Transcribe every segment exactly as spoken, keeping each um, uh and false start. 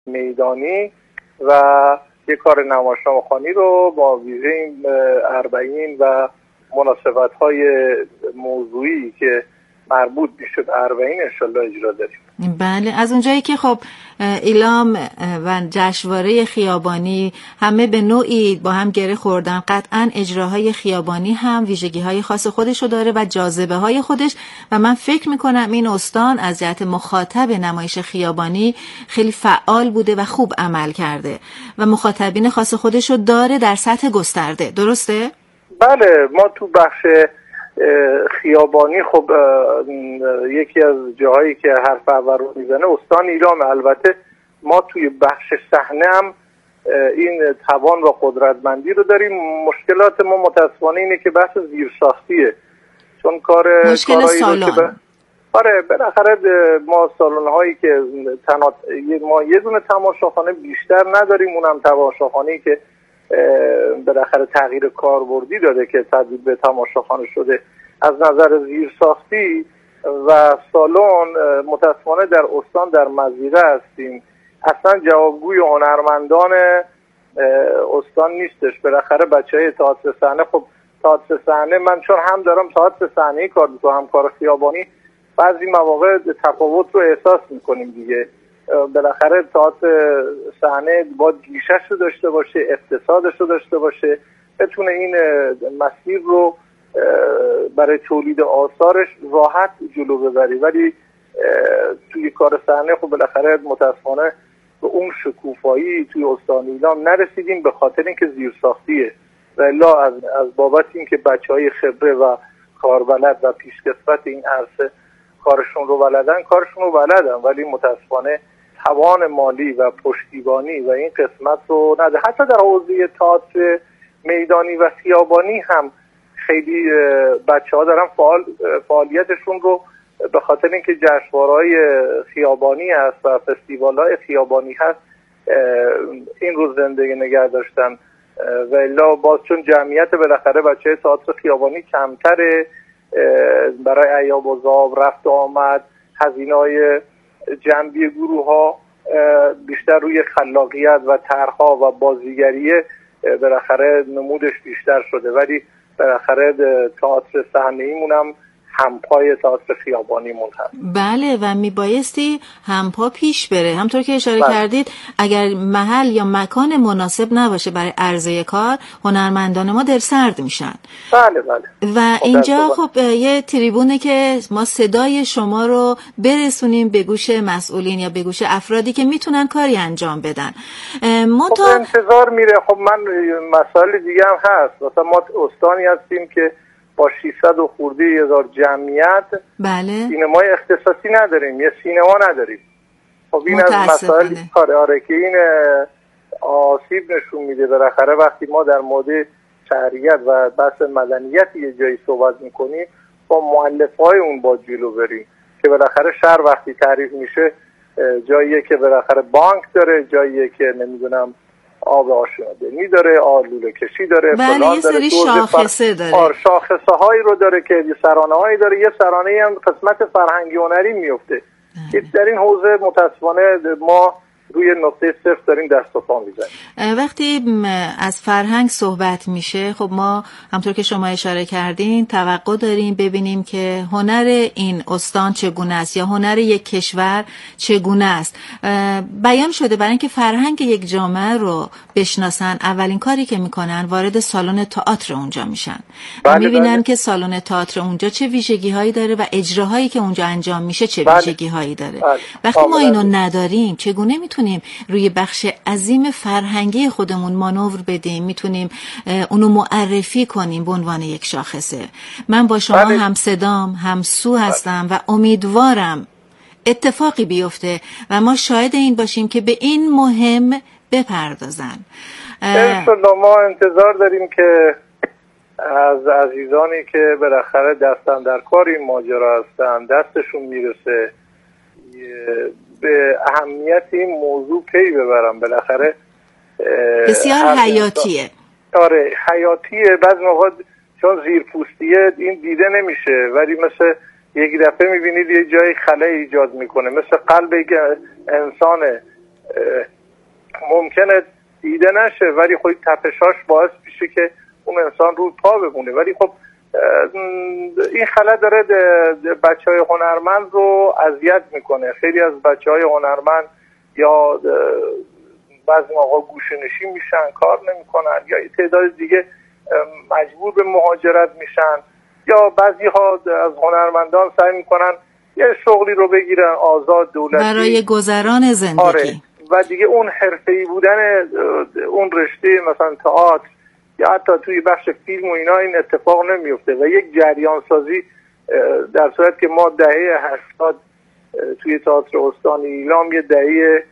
میدانی و یک کار نمایشنامه‌خوانی رو با ویژه اربعین و مناسبت‌های موضوعی که مربوط میشه به اربعین انشالله اجرا داریم. بله، از اونجایی که خب اعلام و جشنواره خیابانی همه به نوعی با هم گره خوردن، قطعاً اجراهای خیابانی هم ویژگی‌های خاص خودشو داره و جاذبه‌های خودش و من فکر می‌کنم این استان از جهت مخاطب نمایش خیابانی خیلی فعال بوده و خوب عمل کرده و مخاطبین خاص خودشو داره در سطح گسترده. درسته؟ بله، ما تو بخش خیابانی خب یکی از جاهایی که حرف اول رو میزنه استان ایلام. البته ما توی بخش صحنه هم این توان و قدرتمندی رو داریم. مشکلات ما متاسفانه اینه که بحث زیرساختیه، چون کار مشکل سالن ب... آره بالاخره ما سالن هایی که تنات... ما یه دونه تماشاخانه بیشتر نداریم، اونم تماشاخانه‌ای که بالاخره تغییر کاربردی داده که تبدیل به تماشاخانه شده. از نظر زیرساختی و سالن متاسفانه در استان در مضیقه هستیم. اصلا جوابگوی هنرمندان استان نیستش. بالاخره بچهای تئاتر صحنه، خب تئاتر صحنه من چون هم دارم تئاتر صحنه‌ای کار می‌کنم هم کار خیابانی، بعضی مواقع تفاوت رو احساس می‌کنیم دیگه. بالاخره تئاتر صحنه باید گیشش رو داشته باشه، اقتصادش رو داشته باشه، بتونه این مسیر رو برای تولید آثارش راحت جلو ببری، ولی توی کار صحنه خب بالاخره متاسفانه به اون شکوفایی توی استان ایلام نرسیدیم به خاطر اینکه زیرساختیه و الا از از بابت اینکه بچهای خبره و کاربلد و پیشکسوت این عرصه کارشون رو بلدن کارشون رو بلدن ولی متاسفانه توان مالی و پشتیبانی و این قسمت رو نده. حتی در حوزه تئاتر میدانی و خیابانی هم خیلی بچه ها دارن فعال فعالیتشون رو به خاطر اینکه جشنواره‌های خیابانی هست و فستیوال‌های خیابانی هست این رو زندگی نگه داشتن و الا باز چون جمعیت بالاخره بچه تئاتر خیابانی کمتره، برای ایام و زاب رفت و آمد هزینه‌های جنبی گروه ها بیشتر روی خلاقیت و طرح‌ها و بازیگری بالاخره نمودش بیشتر شده، ولی بالاخره تئاتر صحنه‌ایمون هم همپای تئاتر خیابانیمون هست. بله و میبایستی همپا پیش بره. همطور که اشاره بله. کردید اگر محل یا مکان مناسب نباشه برای عرضه کار، هنرمندان ما دلسرد میشن. بله بله. و اینجا خب یه تریبونه که ما صدای شما رو برسونیم به گوش مسئولین یا به گوش افرادی که میتونن کاری انجام بدن. منتها خب انتظار میره. خب من مسائل دیگه هم هست. مثلا ما استانی هستیم که با ششصد و خورده هزار جمعیت بله. سینمای اختصاصی نداریم، یه سینما نداریم. خب این از مسائل کار آره که این آسیب نشون میده. بالاخره وقتی ما در مورد شهریت و بحث مدنیت یه جایی صحبت میکنیم با مؤلفه‌های اون با جلو بریم که بالاخره شهر وقتی تعریف میشه جاییه که بالاخره بانک داره، جاییه که نمیدونم آب آشامیدنی داره، آلوله کشی داره، فلان داره، یه سری شاخصه داره. آره شاخصه هایی رو داره که سرانه هایی داره، یه سرانه هم قسمت فرهنگی هنری میفته. در این حوزه متاسفانه ما روی نقطه صفر داریم دست و پا میزنیم. وقتی از فرهنگ صحبت میشه خب ما همطور که شما اشاره کردین توقع داریم ببینیم که هنر این استان چگونه است یا هنر یک کشور چگونه است. بیان شده برای اینکه فرهنگ یک جامعه رو بشناسن اولین کاری که میکنن وارد سالن تئاتر اونجا میشن. بله میبینن بله. که سالن تئاتر اونجا چه ویژگی هایی داره و اجراهایی که اونجا انجام میشه چه بله. ویژگی هایی داره. بله. وقتی ما اینو نداریم چگونه میتونیم روی بخش عظیم فرهنگی خودمون مانور بدیم، میتونیم اونو معرفی کنیم به عنوان یک شاخصه. من با شما بله. هم صدام هم سو هستم و امیدوارم اتفاقی بیفته و ما شاهد این باشیم که به این مهم بپردازن. انشالله ما انتظار داریم که از عزیزانی که بالاخره دستن در کار این ماجرا هستن دستشون میرسه به اهمیت این موضوع پی ببرم. بالاخره بسیار حیاتیه. آره حیاتیه. بعض موقع چون زیرپوستیه این دیده نمیشه ولی مثل یک دفعه میبینید یه جای خلأ ایجاد میکنه، مثل قلب یک انسانه. ممکنه دیده نشه، ولی خب تپشاش باعث میشه که اون انسان رو پا بمونه. ولی خب این خلا داره بچهای هنرمند رو اذیت میکنه. خیلی از بچهای هنرمند یا بعضی موقع گوشه‌نشین میشن، کار نمیکنن، یا تعداد دیگه مجبور به مهاجرت میشن، یا بعضی ها از هنرمندان سعی میکنن یه شغلی رو بگیرن آزاد دولتی برای گذران زندگی. آره. و دیگه اون حرفه‌ای بودن اون رشته مثلا تئاتر یا حتی توی بخش فیلم و اینا این اتفاق نمیفته و یک جریان سازی در صورت که ما دهه هشتاد توی تئاتر استان ایلام یه دهه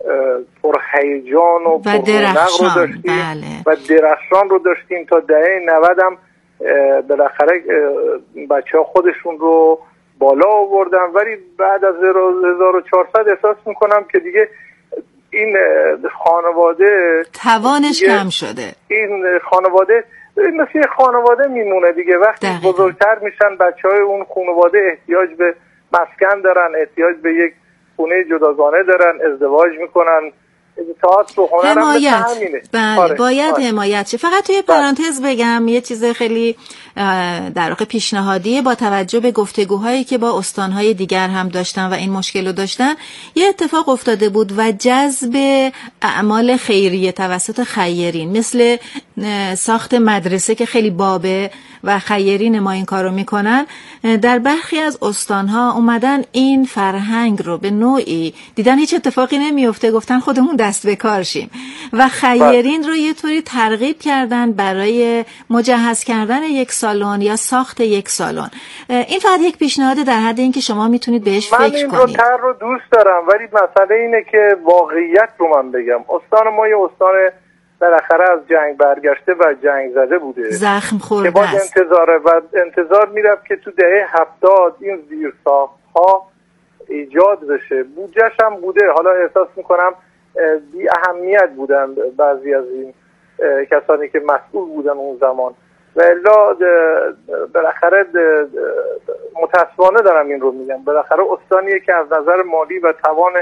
پرهیجان و, و درخشان رو داشتیم بله. و درخشان رو داشتیم تا دهه نود هم بالاخره بچه ها خودشون رو بالا آوردن. ولی بعد از هزار و چهارصد احساس میکنم که دیگه این خانواده توانش کم شده. این خانواده مثل یه خانواده میمونه دیگه. وقتی دقیقا. بزرگتر میشن بچه های اون خانواده احتیاج به مسکن دارن، احتیاج به یک خونه جداگانه دارن، ازدواج میکنن. تئاتر و هنر حمایت بله آره. باید آره. حمایت شه. فقط توی پرانتز بگم یه چیز خیلی در واقع پیشنهادیه با توجه به گفتگوهایی که با استانهای دیگر هم داشتن و این مشکل رو داشتن. یه اتفاق افتاده بود و جذب اعمال خیریه توسط خیرین مثل ساخت مدرسه که خیلی بابه و خیرین ما این کارو میکنن، در برخی از استانها اومدن این فرهنگ رو به نوعی دیدن هیچ اتفاقی نمیفته، گفتن خودمون دست به کار شیم و خیرین رو یه طوری ترغیب کردن برای مجهز کردن یک سالن یا ساخت یک سالن. این فقط یک پیشنهاد در حد این که شما میتونید بهش فکر کنید. من این رو تر رو دوست دارم، ولی مسئله اینه که واقعیت رو من بگم. استان ما یه استان بالاخره از جنگ برگشته و جنگ زده بوده، زخم خورده که باید انتظاره و انتظار میرفت که تو دهه هفتاد این زیرساخت‌ها ایجاد بشه. بودجه‌ش هم بوده، حالا احساس میکنم بی اهمیت بودن بعضی از این کسانی که مسئول بودن اون زمان و الا بالاخره متاسفانه دارم این رو میگم، بالاخره استانیه که از نظر مالی و توان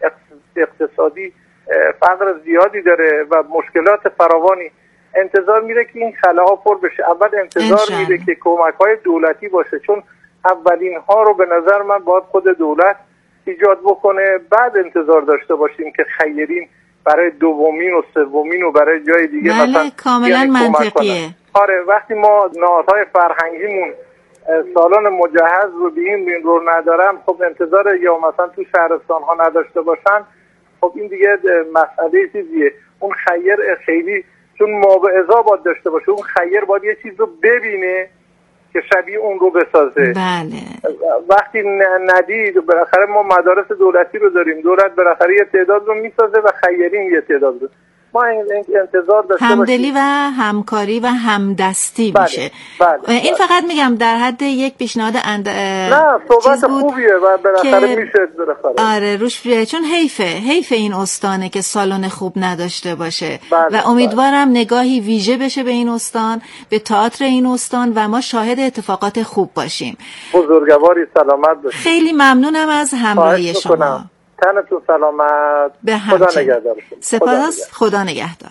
اقتصادی فقر زیادی داره و مشکلات فراوانی. انتظار میره که این خلاها پر بشه. اول انتظار انشان. میره که کمک‌های دولتی باشه، چون اولین ها رو به نظر من باید خود دولت ایجاد بکنه، بعد انتظار داشته باشیم که خیرین برای دومین و سومین و برای جای دیگه بله مثلا کاملا منطقیه. آره وقتی ما نهادهای فرهنگیمون سالن مجهز رو به این رو ندارن، خب انتظار یا مثلا تو شهرستان ها نداشته باشن، خب این دیگه مسئله چیزیه. اون خیر خیلی چون مابعضا باید داشته باشه، اون خیر باید یه چیز رو ببینه که شبیه اون رو بسازه. بله. وقتی ندید، بالاخره ما مدارس دولتی رو داریم، دولت بالاخره یه تعداد رو میسازه و خیرین یه تعداد رو. ما انتظار داشته همدلی و همکاری و همدستی بله. میشه. بله. این بله. فقط میگم در حد یک پیشنهاد اند... نه صحبت خوبیه و بالاخره که... میشه بالاخره. آره روش بیه. چون حیفه حیفه این استانه که سالن خوب نداشته باشه. بله. و امیدوارم بله. نگاهی ویژه بشه به این استان، به تئاتر این استان و ما شاهد اتفاقات خوب باشیم. بزرگواری سلامت باشید. خیلی ممنونم از همراهی شما. تنتون سلامت. به خدا نگهدار. سپاس. خدا نگهدار.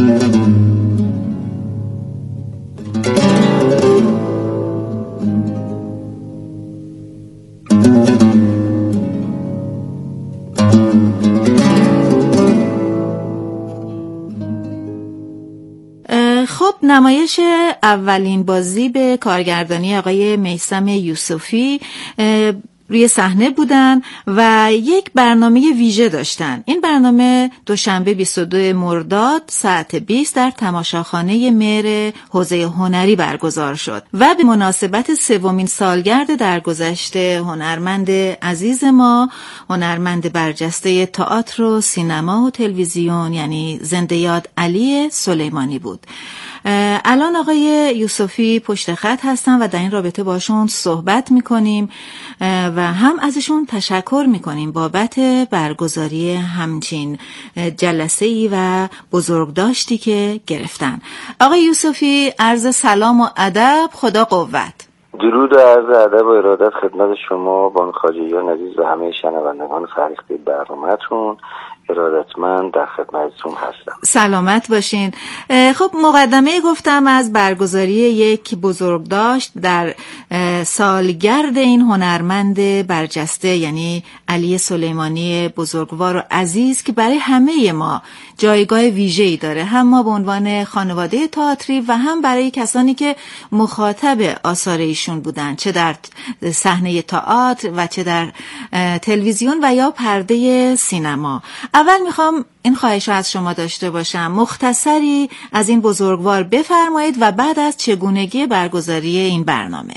خب نمایش اولین بازی به کارگردانی آقای میثم یوسفی روی صحنه بودن و یک برنامه ویژه داشتن. این برنامه دوشنبه بیست و دوم مرداد ساعت بیست در تماشاخانه مهر حوزه هنری برگزار شد و به مناسبت سومین سالگرد درگذشت هنرمند عزیز ما، هنرمند برجسته تئاتر و سینما و تلویزیون، یعنی زنده یاد علی سلیمانی بود. الان آقای یوسفی پشت خط هستن و در این رابطه باشون صحبت میکنیم و هم ازشون تشکر میکنیم بابت برگزاری همچین جلسه‌ای و بزرگداشتی که گرفتن. آقای یوسفی عرض سلام و ادب، خدا قوت. درود و عرض ادب و ارادت خدمت شما بانو خواجهیان عزیز و همه شنوندگان فرهیخته برنامه‌تون. ارادتمند در خدمتتون هستم. سلامت باشین. خب مقدمه گفتم از برگزاری یک بزرگداشت در سالگرد این هنرمند برجسته، یعنی علی سلیمانی بزرگوار و عزیز که برای همه ما جایگاه ویژه‌ای داره، هم ما به عنوان خانواده تئاتری و هم برای کسانی که مخاطب آثار ایشون بودن، چه در صحنه تئاتر و چه در تلویزیون و یا پرده سینما. اول میخوام این خواهش رو از شما داشته باشم، مختصری از این بزرگوار بفرمایید و بعد از چگونگی برگزاری این برنامه.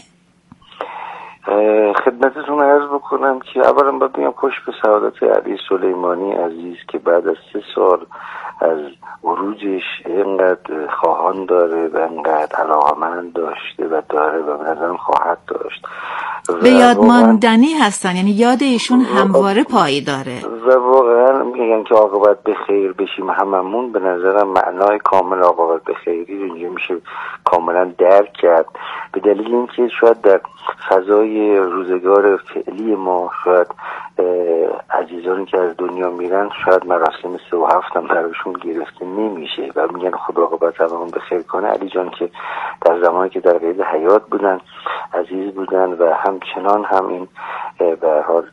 خدمتتون عرض بکنم که اولا باید بگم پشت به سعادت علی سلیمانی عزیز که بعد از سه سال از عروجش اینقدر خواهان داره و اینقدر علاقمند داشته و داره و به نظرم خواهد داشت، به یاد ماندنی هستن، یعنی یاد ایشون همواره پایی داره و واقعا میگن که عاقبت به خیر بشیم هممون. به نظرم معنای کامل عاقبت به خیری رو اینجا میشه کاملا درک کرد، به دلیل اینکه شاید در فضای روزگار فعلی ما شاید عزیزانی که از دنیا میرن شاید مراسم سه و هفت هم براشون گرفته نمیشه و میگن خدا عاقبت هممون به خیر کنه. علی جان که در زمانی که در قید حیات بودن عزیز بودن و همچنان هم این به هر حال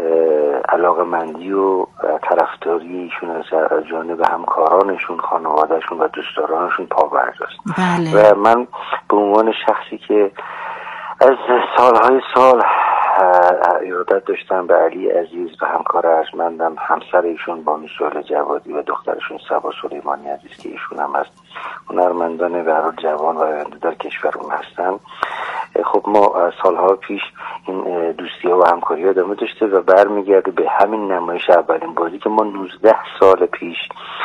علاقمندی و طرفداری ایشون از جانب همکارانشون، خانوادهشون و دوستدارانشون پابرجاست. بله. و من به عنوان شخصی که از سالهای سال ارادت داشتم به علی عزیز و همکار ارجمندم، همسر ایشون بانو سهیل جوادی و دخترشون صبا سلیمانی عزیز که ایشون هم از هنرمندان به هر حال جوان و آینده در کشورمون هستن. خب ما سالها پیش این دوستی ها و همکاری ها ادامه داشته و برمیگرده به همین نمایش اولین بازی که ما نوزده سال پیش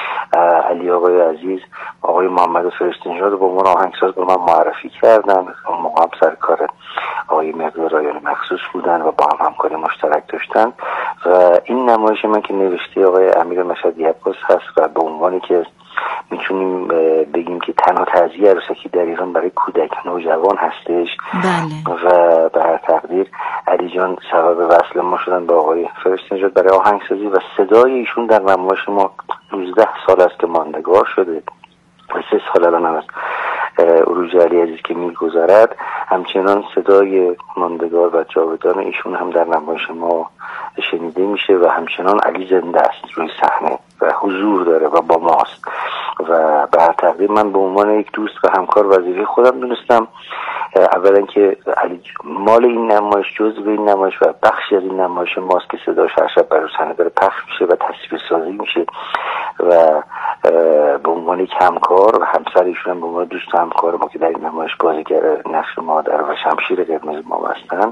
علی آقای عزیز آقای محمد فرستنژاد رو به عنوان آهنگساز به من معرفی کردن. اون موقع هم سرکار آقای مقدار رایان مخصوص بودن و با هم همکاری مشترک داشتن و این نمایش من که نوشته آقای امیر مشهدی عباس هست و به عنوانی که میتونیم بگیم که تنها تعزیه عروسکی در ایران برای کودک نوجوان هستش. بله. و به هر تقدیر علی جان سبب وصل ما شدن با آقای فرستنژاد برای آهنگسازی و صدای ایشون در نمایش ما نوزده سال است که ماندگار شده و سه سال الان هم از عروج علی عزیز که میگذرد همچنان صدای ماندگار و جاودان ایشون هم در نمایش ما شنیده میشه و همچنان علی زنده است روی صحنه و حضور داره و با ماست و به هر تقدیر من به عنوان یک دوست و همکار وظیفه خودم دونستم اولا که علی مال این نمایش، جزء این نمایش و بخشی از این نمایش ماست که صداش هر شب برای صحنه داره پخش میشه و تصویر سازی میشه و به عنوان یک همکار و همسر ایشون هم به عنوان دوست و همکار ما که در این نمایش بازیگر نقش مادر و شمشیر قرمز ما هستن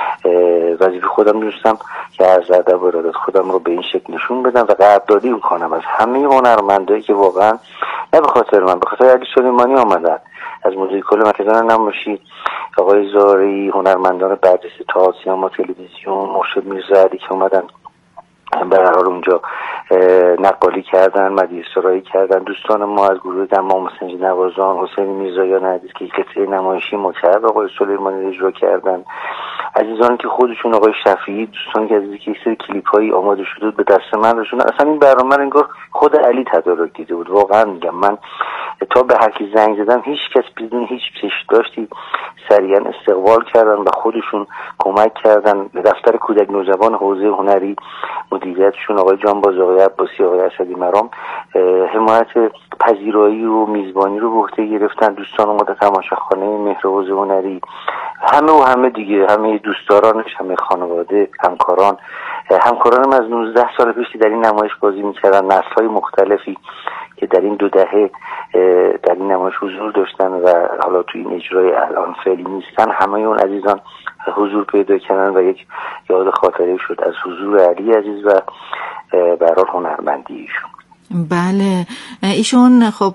وظیفه خودم دونستم که از ادب و ارادت خودم رو به این شکل نشون بدم و قدردانی میکنم از همه هنرمندایی که واقعا نه به خاطر من، به خاطر علی سلیمانی آمدن، از موزیکال مرکزان نمایشی آقای زارعی، هنرمندان برجسته تئاتر، سینما، تلویزیون، مرشد میرزاعلی که اومدن به هر حال اونجا نقالی کردن، مدیح سرایی کردن، دوستان ما از گروه دمام مسنجی نوازان، حسین میرزایان عزیز که قطعه نمایشی مکرر آقای سلیمانی اجرا کردن، عزیزانی که خودشون آقای شفیعی، دوستان که عزیزی که سری کلیپ‌هایی آماده شده به دست من رسوندن. اصلا این برنامه رو انگار خود علی تدارک دیده بود. واقعا میگم من تا به هر کی زنگ زدم هیچ کس بدون هیچ داشتی سریعا استقبال کردن و خودشون کمک کردن. دفتر کودک نوجوان حوزه هنری مدیریتشون آقای جانباز، آقای عباسی، آقای اسدی مرام حمایت پذیرایی و میزبانی رو به عهده گرفتن. دوستان اومده تماشاخانه مهر حوزه هنری، همه و همه دیگه، همه دوستدارانش، همه خانواده، همکاران همکارانم از نوزده سال پیش در این نمایش بازی میکردن، نسل‌های مختلفی که در این دو دهه در این نمایش حضور داشتن و حالا تو این اجرای الان فعلی نیستن، همه اون عزیزان حضور پیدا کردن و یک یاد خاطره شد از حضور علی عزیز و به هر حال هنرمندی ایشون. بله، ایشون خب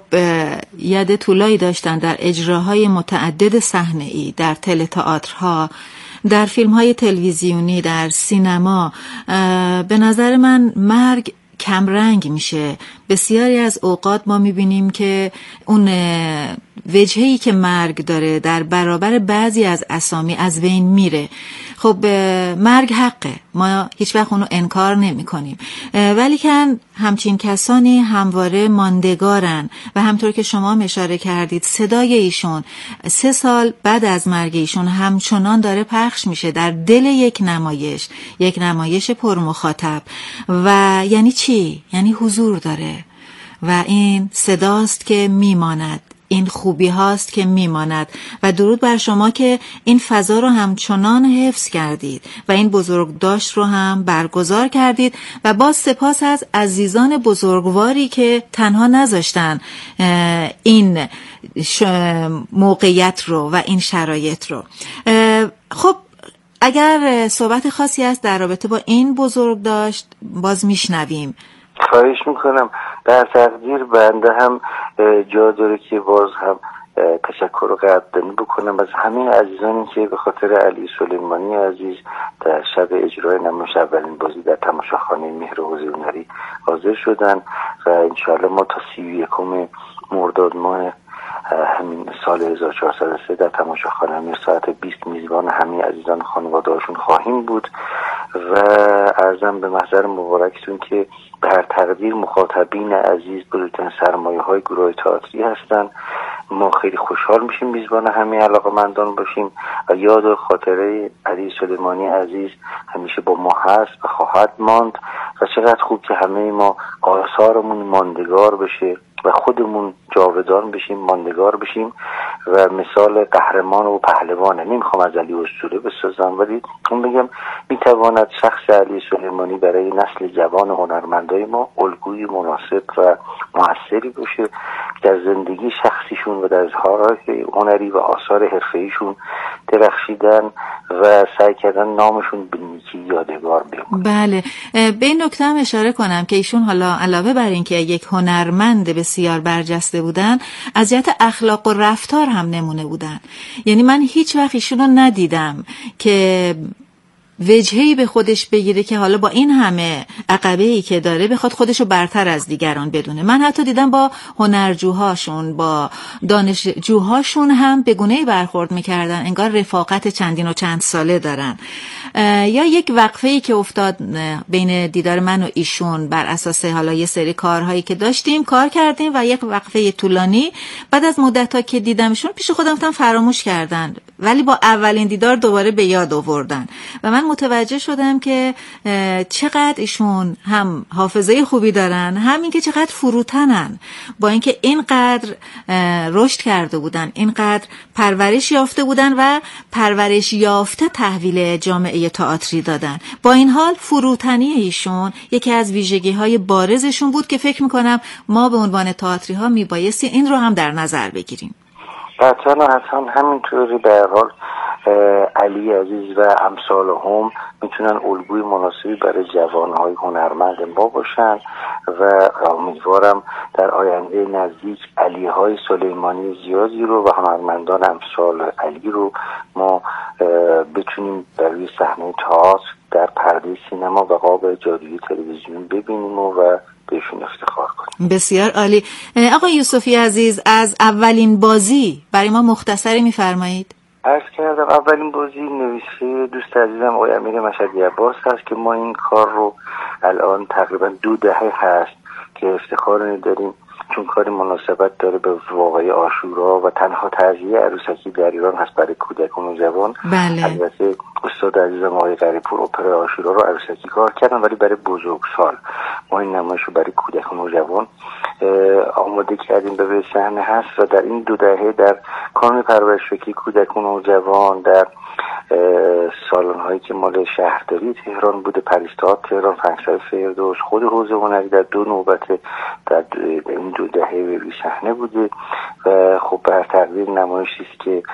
ید طولایی داشتن در اجراهای متعدد صحنه‌ای، در تله تئاترها، در فیلم‌های تلویزیونی، در سینما. به نظر من مرگ کمرنگ میشه. بسیاری از اوقات ما میبینیم که اون وجهی که مرگ داره در برابر بعضی از اسامی از بین میره. خب مرگ حقه، ما هیچ وقت اونو انکار نمی کنیم، ولی کن همچین کسانی همواره ماندگارن و همطور که شما اشاره کردید صدای ایشون سه سال بعد از مرگ ایشون همچنان داره پخش میشه در دل یک نمایش، یک نمایش پرمخاطب. و یعنی چی؟ یعنی حضور داره و این صداست که میماند، این خوبی هاست که میماند. و درود بر شما که این فضا رو همچنان حفظ کردید و این بزرگداشت رو هم برگزار کردید و باز سپاس از عزیزان بزرگواری که تنها نذاشتن این موقعیت رو و این شرایط رو. خب اگر صحبت خاصی هست در رابطه با این بزرگداشت باز میشنویم. خواهش میکنم. در تقدیر بنده هم جا داره که باز هم تشکر و قدردانی بکنم از همه عزیزانی که به خاطر علی سلیمانی عزیز در شب اجرای نمایش اولین بازی در تماشاخانه مهر حوزه هنری حاضر شدن و انشاءالله ما تا سی و یکم مرداد ماه همین سال هزار و چهارصد و سه در تماشاخانه مهر ساعت بیست میزبان همه عزیزان خانواده‌هاشون خواهیم بود و عرضم به محضر مبارکتون که به هر تقدیر مخاطبین عزیز بزرگترین سرمایه‌های گروه تئاتری هستن. ما خیلی خوشحال میشیم میزبان همه علاقه‌مندان باشیم و یاد و خاطره علی سلیمانی عزیز همیشه با ما هست و خواهد ماند و چقدر خوب که همه ما آثارمون ماندگار بشه و خودمون جاودان بشیم، ماندگار بشیم و مثال قهرمان و پهلوانه. نمیخوام از علی اسطوره بسازم ولی اون بگم میتواند شخص علی سلیمانی برای نسل جوان هنرمندای ما الگوی مناسب و موثری باشه در زندگی شخصیشون و در اظهارات هنری و آثار حرفه‌ایشون درخشیدن و سعی کردن نامشون به نیکی یادگار بمونه. بله، به این نکته هم اشاره کنم که ایشون حالا علاوه بر این که یک هنرمند بسیار برجسته بودن، از جهت اخلاق و رفتار هم نمونه بودن. یعنی من هیچ وقت ایشون رو ندیدم که وجهی به خودش بگیره که حالا با این همه عقبه‌ای که داره بخواد خودشو برتر از دیگران بدونه. من حتی دیدم با هنرجوهاشون، با دانشجوهاشون هم به گونه‌ای برخورد میکردن انگار رفاقت چندین و چند ساله دارن. یا یک وقفه‌ای که افتاد بین دیدار من و ایشون بر اساس حالا یه سری کارهایی که داشتیم کار کردیم و یک وقفه طولانی بعد از مدت‌ها که دیدمشون پیش خودم گفتم فراموش کردن، ولی با اولین دیدار دوباره به یاد آوردن و من متوجه شدم که چقدر ایشون هم حافظه خوبی دارن، همین که چقدر فروتنن، با اینکه اینقدر رشد کرده بودن، اینقدر پرورش یافته بودن و پرورش یافته تحویل جامعه تئاتری دادن. با این حال فروتنی ایشون یکی از ویژگی‌های بارزشون بود که فکر می‌کنم ما به عنوان تئاتری ها میبایستی این رو هم در نظر بگیریم. قطعاً اصلا همینطوری به هر حال علی عزیز و امثال هم میتونن الگوی مناسبی برای جوانهای هنرمند ما باشن و امیدوارم در آینده نزدیک علی های سلیمانی زیادی رو و هنرمندان امثال علی رو ما بتونیم در روی صحنه تئاتر، در پرده سینما و قاب جادویی تلویزیون ببینیم و بهشون افتخار کنیم. بسیار عالی. آقای یوسفی عزیز، از اولین بازی برای ما مختصری میفرمایید؟ عرض کردم اولین بازی نویسه دوست عزیزم آقای امیر مشهدی عباس هست که ما این کار رو الان تقریبا دو دهه هست که افتخار داریم، چون کاری مناسبت داره به واقعه عاشورا و تنها تعزیه عروسکی در ایران هست برای کودکان و جوان. بله. البته استاد عزیزم آقای غریب‌پور اپرای عاشورا رو عروسکی کار کردن ولی برای بزرگسال ما این نمایش رو برای کودکان و جوان آماده کردیم به روی صحنه هست و در این دو دهه در کانون پرورش فکری کودکان و جوان در سالن هایی که مال شهرداری تهران بوده، پریستاد تهران، فنکسای فردوس، خود حوزه هنری در دو نوبت در این دو دهه روی صحنه بوده و خب به هر تقدیر نمایشی است که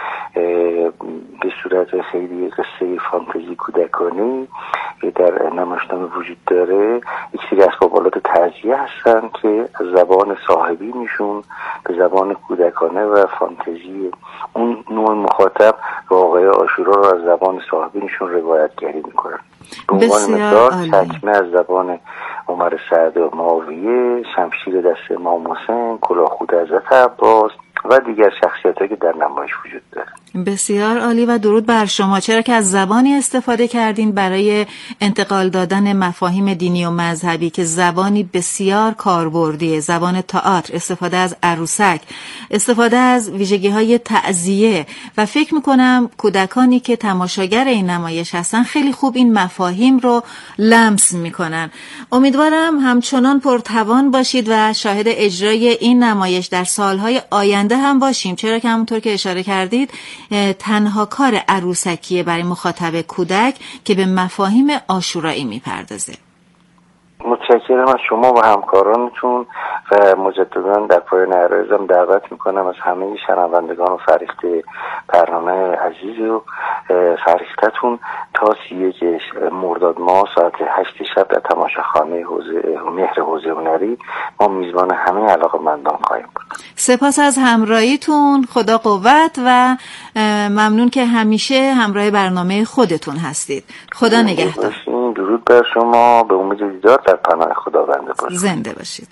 به صورت خیلی قصه فانتزی کودکانه در نمایشنامه وجود داره. یک سری اسباب‌آلات تعزیه هستن که از زبان صاحبی میشون به زبان کودکانه و فانتزی اون نوع مخاطب واقعه عاشورا رو از زبان صاحبی نشون روایتگری میکنن. به عنوان مثال چکمه از زبان عمر سعد و معاویه، شمشیر دست امام حسین، کلاه خود حضرت عباس و دیگر شخصیت‌هایی که در نمایش وجود داره. بسیار عالی و درود بر شما، چرا که از زبانی استفاده کردین برای انتقال دادن مفاهیم دینی و مذهبی که زبانی بسیار کاربردیه، زبان تئاتر، استفاده از عروسک، استفاده از ویژگی‌های تعزیه و فکر می‌کنم کودکانی که تماشاگر این نمایش هستن خیلی خوب این مفاهیم رو لمس می‌کنن. امیدوارم همچنان پرتوان باشید و شاهد اجرای این نمایش در سال‌های آینده هم باشیم، چرا که همونطور که اشاره کردید تنها کار عروسکیه برای مخاطب کودک که به مفاهیم عاشورایی میپردازه. متشکرم از شما و همکارانتون و مجددا در پایان عرایزم دعوت میکنم از همه شنوندگان و فرهیخته برنامه عزیز و فرهیختتون تا سی و یک مرداد ماه ساعت هشت شب در تماشاخانه حوزه مهر حوزه هنری ما میزبان همه علاقه‌مندان خواهیم بود. سپاس از همراهیتون، خدا قوت و ممنون که همیشه همراه برنامه خودتون هستید. خدا نگهدار. درود بر شما، به امید دیدار در پناه خداوند باشید. زنده باشید.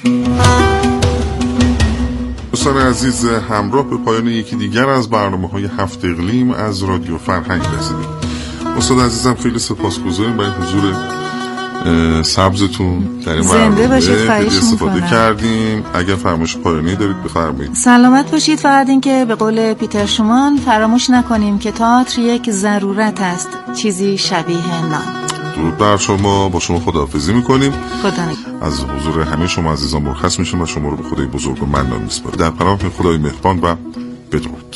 دوستان عزیز، همراه به پایان یکی دیگر از برنامه‌های هفت اقلیم از رادیو فرهنگ رسیدیم. استاد عزیزم خیلی سپاسگزاریم برای حضور سبزتون در این برنامه. استفاده کردیم. اگر فرمایش پایانی دارید بفرمایید. سلامت باشید. فقط این که به قول پیتر شومان فراموش نکنیم که تئاتر یک ضرورت است، چیزی شبیه نان. درود بر شما، با شما خداحافظی میکنیم. خدا نگهدار. از حضور همه شما عزیزان مرخص میشیم و شما رو به خدای بزرگ و منان میسپاریم. در پناه خدای مهربان و بدرود.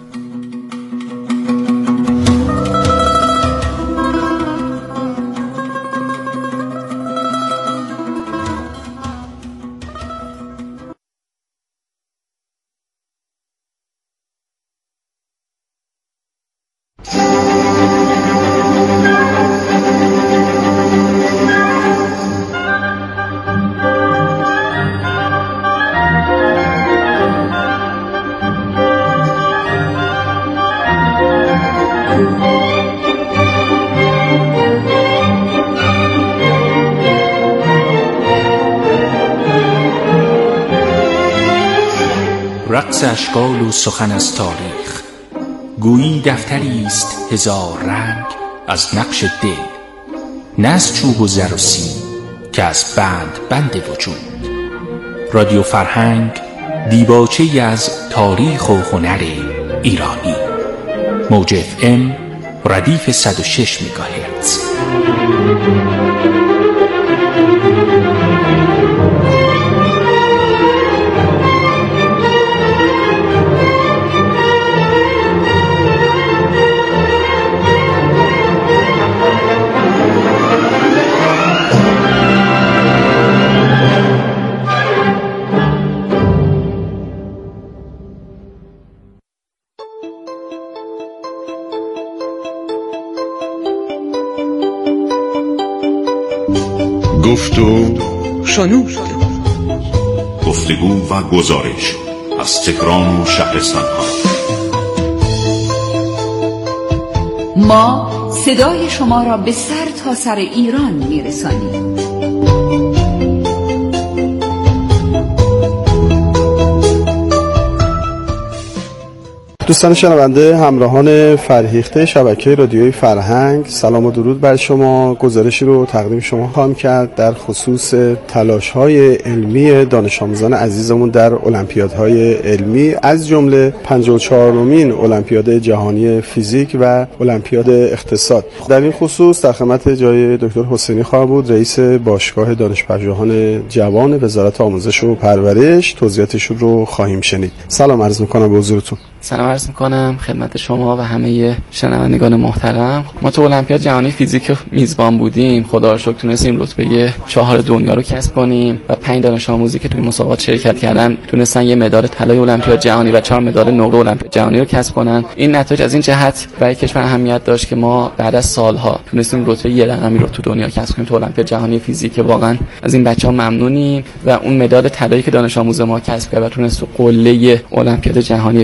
رقص اشکال و سخن از تاریخ، گویی دفتری است هزار رنگ از نقش دل، نه از چوب و زر و سیم که از بند بند وجود. رادیو فرهنگ دیباچه‌ای از تاریخ و هنر ایرانی. موج اف ام ردیف صد و شش مگاهرتز. گفت و شنود، گفتگو و گزارش از تهران و شهرستان‌ها. ما صدای شما را به سر تا سر ایران میرسانیم. دوستان شنونده، همراهان فرهیخته شبکه رادیوی فرهنگ، سلام و درود بر شما. گزارشی رو تقدیم شما خواهم کرد در خصوص تلاش‌های علمی دانش آموزان عزیزمون در المپیادهای علمی، از جمله پنجاه و چهارمین المپیاد جهانی فیزیک و المپیاد اقتصاد. در این خصوص در خدمت جای دکتر حسینی خواهم بود، رئیس باشگاه دانشپژوهان جوان وزارت آموزش و پرورش. توضیحاتشون رو خواهیم شنید. سلام عرض می‌کنم به حضورتون. سلام عرض میکنم خدمت شما و همه شنوندگان محترم. ما تو المپیاد جهانی فیزیک میزبان بودیم، خدا رو شکر تونستیم رتبه چهار دنیا رو کسب کنیم و پنج دانش آموزی که توی مسابقات شرکت کردن تونستن یه مدال طلای المپیاد جهانی و چهار مدال نقره المپیاد جهانی رو کسب کنن. این نتایج از این جهت برای کشور اهمیت داشت که ما بعد از سالها تونستیم رتبه یه رقمی رو تو دنیا کسب کنیم تو المپیاد جهانی فیزیک. واقعا از این بچه‌ها ممنونیم و اون مدال طلایی که دانش آموز ما کسب کرد و تونست تو قله المپیاد جهانی فیزیک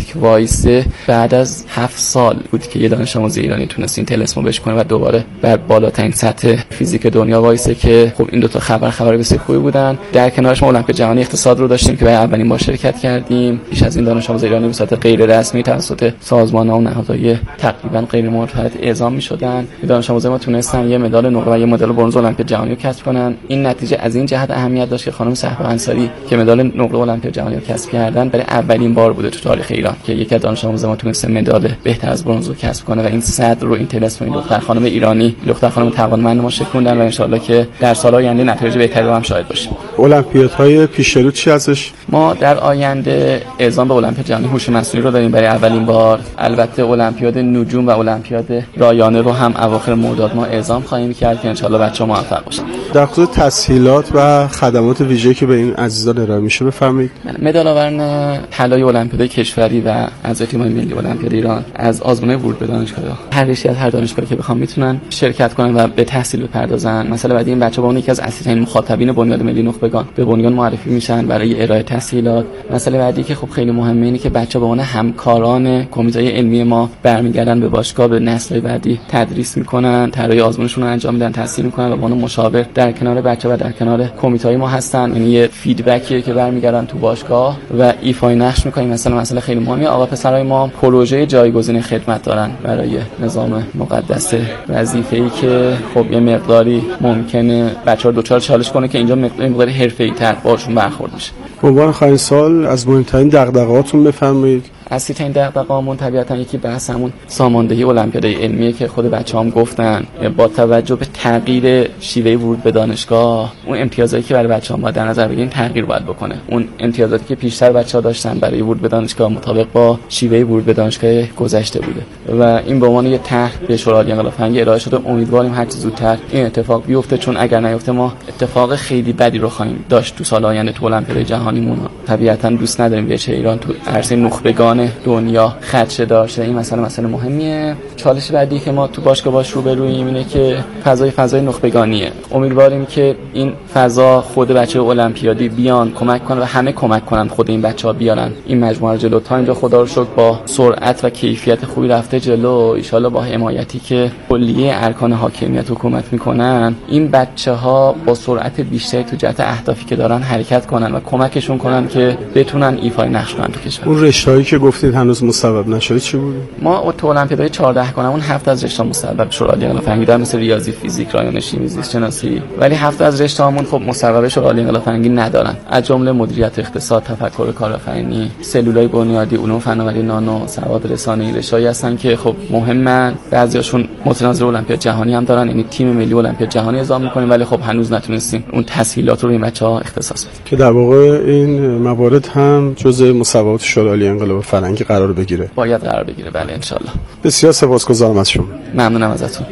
فیزیک وایسه بعد از هفت سال بود که یه دانش آموز ایرانی تونست این طلسمو بشکنه و دوباره بر بالاترین سطح فیزیک دنیا وایسه که خب این دو تا خبر خبر بسیار خوبی بودن. در کنارش ما المپیاد جهانی اقتصاد رو داشتیم که برای اولین بار شرکت کردیم. پیش از این دانش آموز ایرانی به صورت غیر رسمی توسط سازمان‌ها و نهادهای تقریبا غیر مرتبط اعزام می‌شدن. دانش آموزای ما تونستن یه مدال نقره و یه مدال برنز المپیاد جهانی رو کسب کنن. این نتیجه از این جهت اهمیت داشت که خانم صحبا انصاری که مدال نقره المپیاد جهانی رو کسب کردن برای اولین بار بوده تو تاریخ ایران که یکی از دانش آموزای ما تونسته مدال بهتر از برنز رو کسب کنه و این صدر رو این طلسم این دختر خانم ایرانی دختر خانم توانمند ما شکوندن و ان شاءالله که در سال‌های آینده نتایج بهتری رو هم شاهد باشیم. المپیادهای پیش رو چی ازش؟ ما در آینده اعزام به المپیاد جهانی هوش مصنوعی رو داریم برای اولین بار. البته المپیاد نجوم و المپیاد رایانه رو هم اواخر مرداد ما اعزام خواهیم کرد که ان شاءالله بچه‌ها موفق باشن. در خصوص تسهیلات و خدمات ویژه‌ای که به این عزیزان ارائه میشه بفرمایید. مدال آورن طلای المپیاد کشوری و از تیم ملی المپیاد ایران از آزمون ورود به دانشگاه هر ریشی از هر دانشگاهی که بخوام میتونن شرکت کنن و به تحصیل بپردازن. مثلا بعد این بچه‌ها به اون یکی از اصلی‌ترین مخاطبین بنیاد ملی نخبگان به بنیان معرفی میشن برای ارائه تسهیلات. مسئله بعدی که خب خیلی مهمه اینه که بچه‌ها به عنوان همکاران کمیته علمی ما برمیگردن به باشگاه، به نسل‌های بعدی تدریس میکنن، طراحی آزمونشون رو انجام میدن، تحصیل میکنن و به عنوان مشاور در کنار بچه‌ها و در کنار کمیته‌های ما هستن. یعنی یه فیدبکیه که برمیگردن تو باشگاه و ایفای نقش میکنیم. مثلا مسئله خیلی مهمه آقا پسرای ما پروژه جایگزین خدمت دارن برای نظام مقدس، وظیفه‌ای که خب یه مقداری ممکنه بچه‌ها دوچار چالش کنه که اینجا مقداری حرفه‌ای‌تر باشون برخورد میشه. به عنوان خواهین سال از مهمترین دغدغه‌هاتون بفرمایید. اصلی ترین دغدغه‌مون طبیعتاً یکی بحث همون ساماندهی المپیادهای علمیه که خود بچه‌هام گفتن با توجه به تغییر شیوه ورود به دانشگاه اون امتیازاتی که برای بچه‌هام باید در نظر بگیریم تغییر باید بکنه. اون امتیازاتی که پیشتر بچه‌ها داشتن برای ورود به دانشگاه مطابق با شیوه ورود به دانشگاه گذشته بوده و این به عنوان یه طرح به شورای انقلاب فرهنگی ارائه شده. امیدواریم هر چه زودتر این اتفاق بیفته، چون اگر نیفته ما اتفاق خیلی بدی رو خواهیم داشت تو سال آینده تو المپیاد جهانیمون. طبیعتاً دوست نداریم بچه ایران تو عرصه نخبگان دنیا خدشه داشته. این مسئله مسئله مهمیه. چالش بعدی که ما تو باشگاه باش روبرویم اینه که فضای فضای نخبگانیه. امیدواریم که این فضا خود بچه المپیادی بیان کمک کنه و همه کمک کنن خود این بچه‌ها بیارن این مجموعه رو جلو. تا اینجا خدا رو شکر با سرعت و کیفیت خوبی رفته جلو. ان شاءالله با حمایتی که کلیه ارکان حاکمیت حکومت میکنن این بچه‌ها با سرعت بیشتری تو جهت اهدافی که دارن حرکت کنن و کمکشون کنن که بتونن ایفای نقش کنن تو کشور. اون رشته‌ای که گفتید هنوز مستبد نشده چی بود؟ ما تو المپیادهای چهارده کنم اون هفت از رشته مستبد شورای انقلاب فرهنگی دارن، مثل ریاضی، فیزیک، رایانه، شیمی، زیست شناسی، ولی هفت از رشته‌هامون خب مستبد شورای انقلاب فرهنگی ندارن. از جمله مدیریت اقتصاد، تفکر کارآفرینی، سلولای بنیادی، علوم فناوری نانو، سواد رسانه‌ای رشته‌ای هستن که خب مهمن. بعضیاشون متناظر المپیاد جهانی هم دارن، یعنی تیم ملی المپیاد جهانی اعزام می‌کنیم، ولی خب هنوز نتونستیم اون تسهیلات رو این بچه‌ها اختصاص بدیم که در واقع این موارد هم جزء مصوبات شورای انقلاب فرهنگی قرار بگیره. باید قرار بگیره، بله ان شاءالله. بسیار سپاسگزارم از شما. ممنونم ازتون.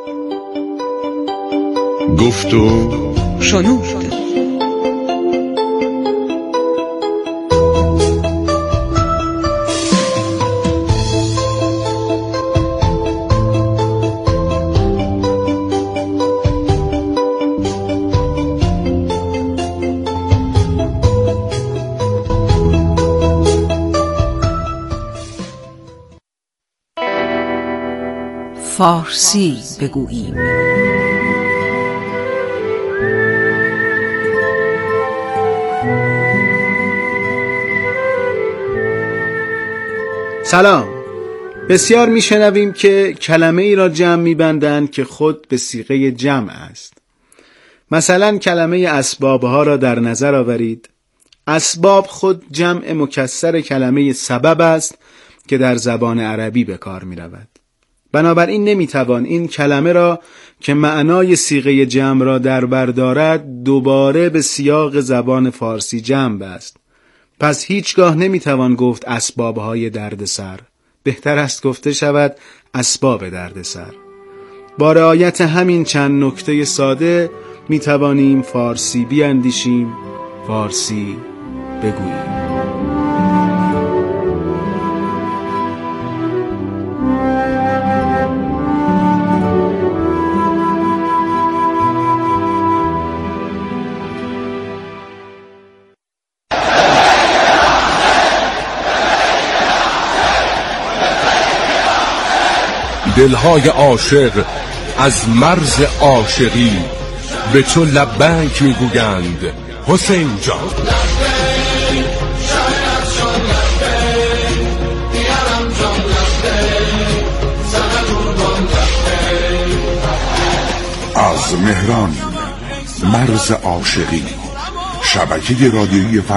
گفتو شنود. فارسی بگوییم. سلام. بسیار میشنویم که کلمه ای را جمع میبندند که خود به صیغه جمع است. مثلا کلمه اسباب ها را در نظر آورید. اسباب خود جمع مکسر کلمه سبب است که در زبان عربی به کار می رود. بنابراین نمیتوان این کلمه را که معنای صیغه جمع را در بر دارد دوباره به سیاق زبان فارسی جمع بست. پس هیچگاه نمیتوان گفت اسبابهای دردسر. بهتر است گفته شود اسباب دردسر. با رعایت همین چند نکته ساده میتوانیم فارسی بیاندیشیم، فارسی بگوییم. دلهای عاشق از مرز عاشقی به تو لبیک میگویند حسین جان. از مهران، مرز عاشقی، شبکه رادیویی